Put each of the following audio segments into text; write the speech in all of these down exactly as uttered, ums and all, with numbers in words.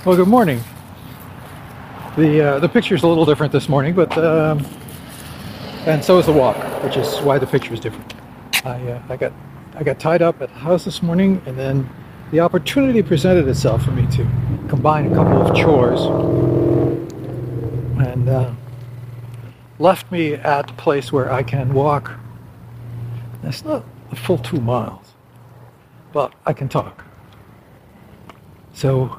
Well, good morning. The uh, the picture's a little different this morning, but um, and so is the walk, which is why the picture is different. I uh, I got I got tied up at the house this morning, and then the opportunity presented itself for me to combine a couple of chores, and uh, left me at a place where I can walk. It's not a full two miles, but I can talk. So.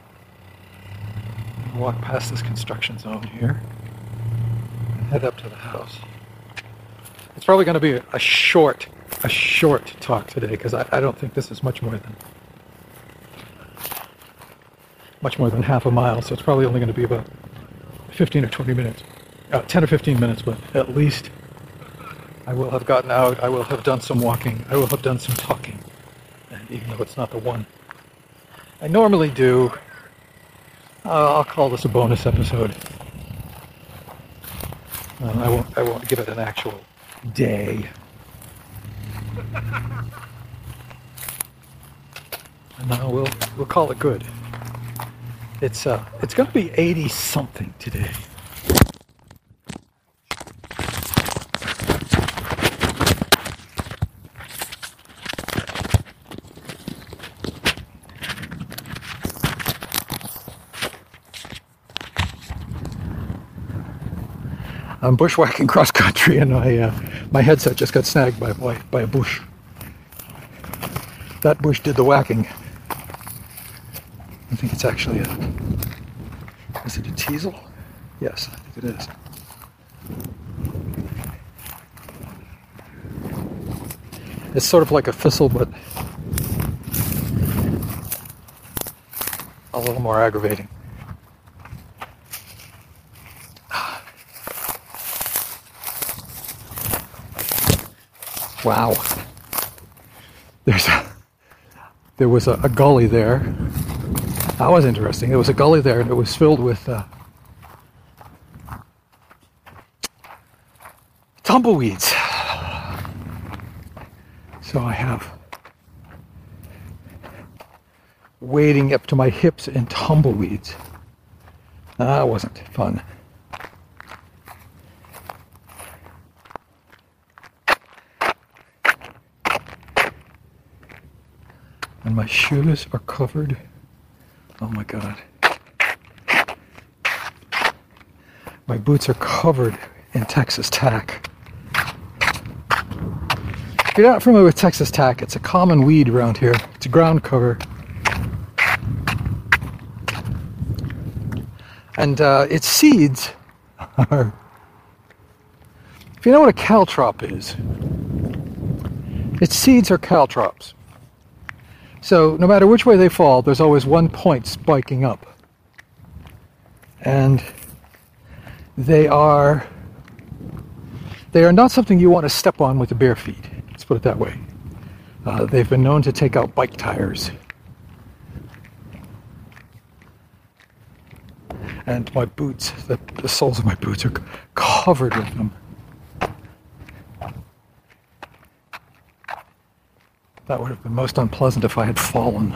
Walk past this construction zone here and head up to the house. It's probably going to be a, a short, a short talk today because I, I don't think this is much more than much more than half a mile. So it's probably only going to be about fifteen or twenty minutes, uh, ten or fifteen minutes. But at least I will have gotten out. I will have done some walking. I will have done some talking. And even though it's not the one I normally do. Uh, I'll call this a bonus episode. Uh, I won't. I won't give it an actual day. And now we'll we'll call it good. It's uh it's going to be eighty something today. I'm bushwhacking cross country, and my uh, my headset just got snagged by, by by a bush. That bush did the whacking. I think it's actually a. Is it a teasel? Yes, I think it is. It's sort of like a thistle, but a little more aggravating. Wow. There's a, there was a, a gully there. That was interesting. There was a gully there, and it was filled with uh, tumbleweeds. So I have wading up to my hips in tumbleweeds. That wasn't fun. And my shoes are covered. Oh my God. My boots are covered in Texas tack. If you're not familiar with Texas tack, it's a common weed around here. It's a ground cover. And uh, its seeds are... If you know what a caltrop is, its seeds are caltrops. So no matter which way they fall, there's always one point spiking up. And they are they are not something you want to step on with the bare feet. Let's put it that way. Uh, they've been known to take out bike tires. And my boots, the, the soles of my boots are covered with them. That would have been most unpleasant if I had fallen.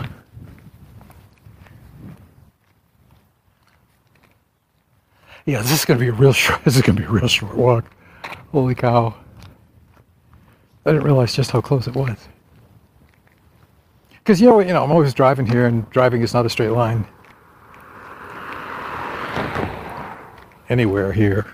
Yeah, this is going to be a real short. This is going to be a real short walk. Holy cow! I didn't realize just how close it was. Because you know, you know, I'm always driving here, and driving is not a straight line. Anywhere here,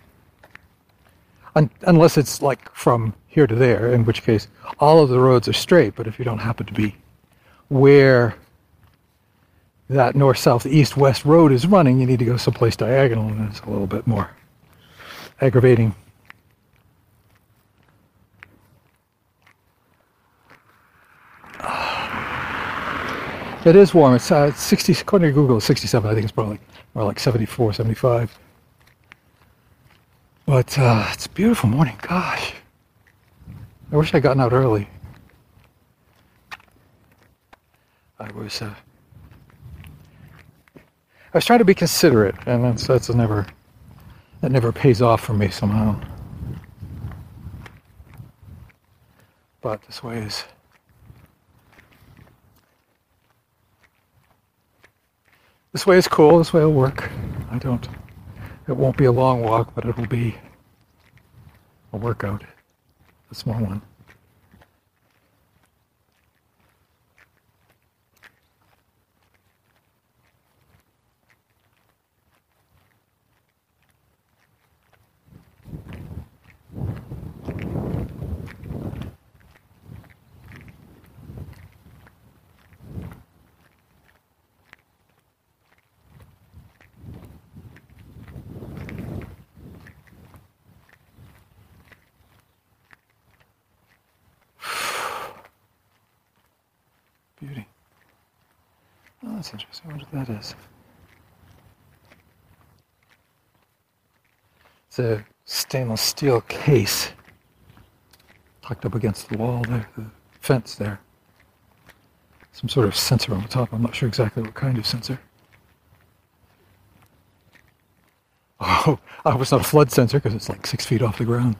Un- unless it's like from here to there, in which case all of the roads are straight. But if you don't happen to be where that north, south, east, west road is running, you need to go someplace diagonal, and it's a little bit more aggravating. It is warm. It's, uh, it's sixty, according to Google, it's sixty-seven. I think it's probably more like seventy-four, seventy-five. But uh, it's a beautiful morning. Gosh. I wish I'd gotten out early. I was uh, I was trying to be considerate, and that's that's a never that never pays off for me somehow. But this way is This way is cool. This way will work. I don't. It won't be a long walk, but it will be a workout. A small one. Beauty. Oh, that's interesting. I wonder what that is. It's a stainless steel case tucked up against the wall there, the fence there. Some sort of sensor on the top. I'm not sure exactly what kind of sensor. Oh, I hope it's not a flood sensor because it's like six feet off the ground.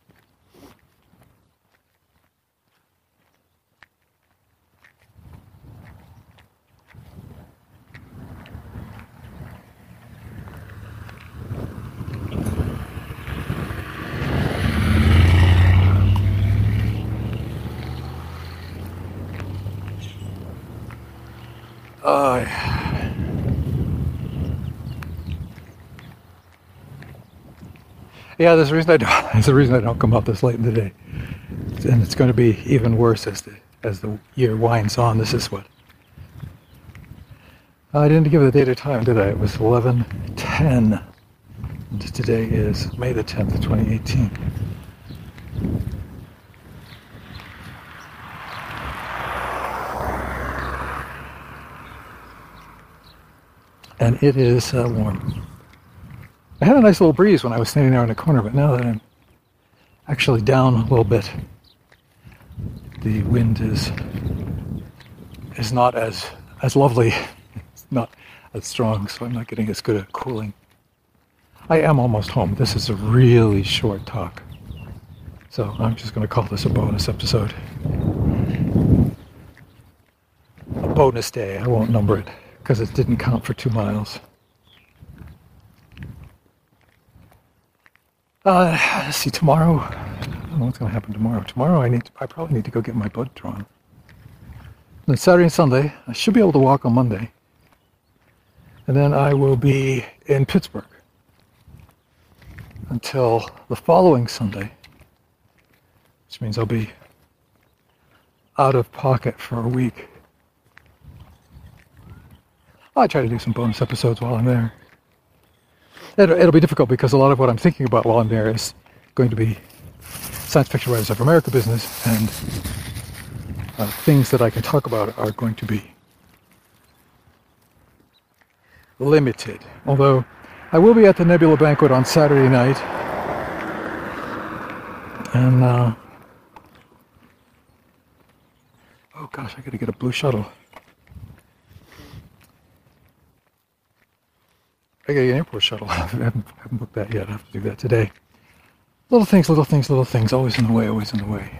Uh, yeah, there's a reason I don't. There's a reason I don't come up this late in the day, and it's going to be even worse as the as the year winds on. This is what I didn't give the date or time, did I? It was eleven ten, and today is May the tenth, twenty eighteen. And it is uh, warm. I had a nice little breeze when I was standing there in the corner, but now that I'm actually down a little bit, the wind is is not as as lovely. It's not as strong, so I'm not getting as good at cooling. I am almost home. This is a really short talk, so I'm just going to call this a bonus episode. A bonus day. I won't number it, because it didn't count for two miles. Uh, let's see, tomorrow, I don't know what's going to happen tomorrow. Tomorrow I need to, I probably need to go get my blood drawn. Then Saturday and Sunday, I should be able to walk on Monday. And then I will be in Pittsburgh until the following Sunday, which means I'll be out of pocket for a week. I try to do some bonus episodes while I'm there. It'll, it'll be difficult because a lot of what I'm thinking about while I'm there is going to be Science Fiction Writers of America business, and uh, things that I can talk about are going to be limited. Although I will be at the Nebula Banquet on Saturday night, and uh, oh gosh, I gotta get a blue shuttle. I gotta get an airport shuttle. I haven't, haven't booked that yet. I have to do that today. Little things, little things, little things. Always in the way, always in the way.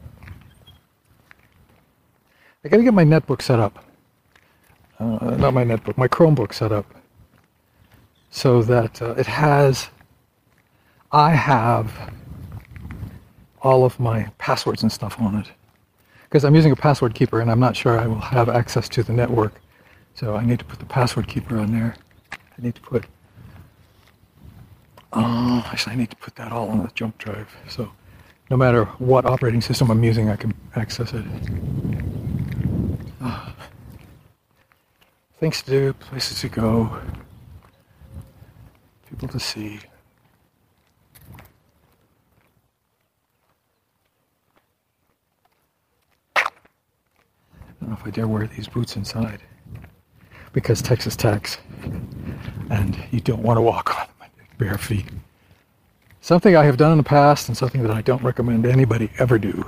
I gotta get my netbook set up. Uh, not my netbook, my Chromebook set up. So that uh, it has, I have all of my passwords and stuff on it. Because I'm using a password keeper and I'm not sure I will have access to the network. So I need to put the password keeper on there. I need to put, oh, actually I need to put that all on the jump drive. So no matter what operating system I'm using, I can access it. Oh. Things to do, places to go, people to see. I don't know if I dare wear these boots inside, because Texas tax, and you don't want to walk on bare feet. Something I have done in the past, and something that I don't recommend anybody ever do.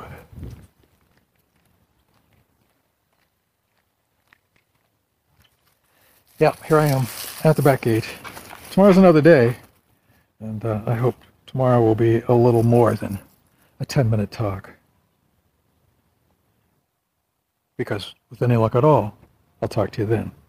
Yeah, here I am at the back gate. Tomorrow's another day, and uh, I hope tomorrow will be a little more than a ten minute talk. Because with any luck at all, I'll talk to you then.